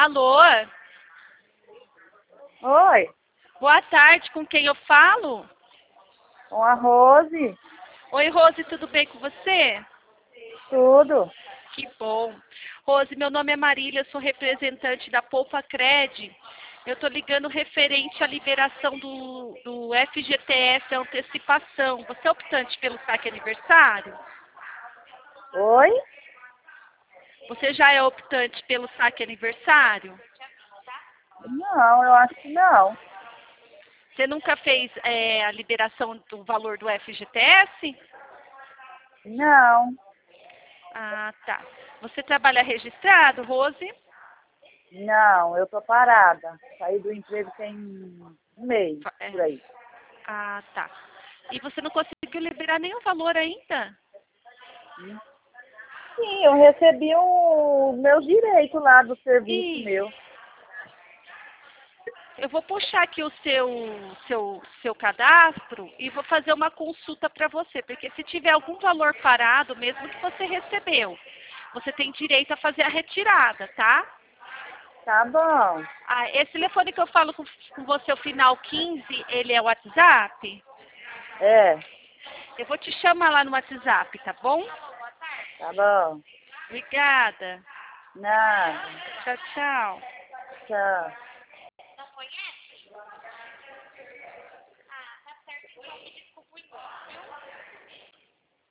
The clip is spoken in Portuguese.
Alô? Oi, Boa tarde, com quem eu falo? com a Rose, Oi, Rose, tudo bem com você? tudo. Que bom. Rose, meu nome é Marília, eu sou representante da Poupa Cred. Eu estou ligando referente à liberação do FGTS, a antecipação. Você é optante pelo saque aniversário? Oi? Você já é optante pelo saque aniversário? Não, eu acho que não. Você nunca fez a liberação do valor do FGTS? Não, Ah, tá. Você trabalha registrado, Rose? não, eu tô parada. Saí do emprego tem um mês, É. por aí. Ah, tá. E você não conseguiu liberar nenhum valor ainda? Sim, eu recebi o meu direito lá do serviço Isso. meu. Eu vou puxar aqui o seu cadastro e vou fazer uma consulta para você, porque se tiver algum valor parado, mesmo que você recebeu, você tem direito a fazer a retirada, tá? Tá bom. Ah, esse telefone que eu falo com você, o final 15, ele é o WhatsApp? É, Eu vou te chamar lá no WhatsApp, tá bom? tá bom. Obrigada. Nada. Tchau, tchau. Tchau.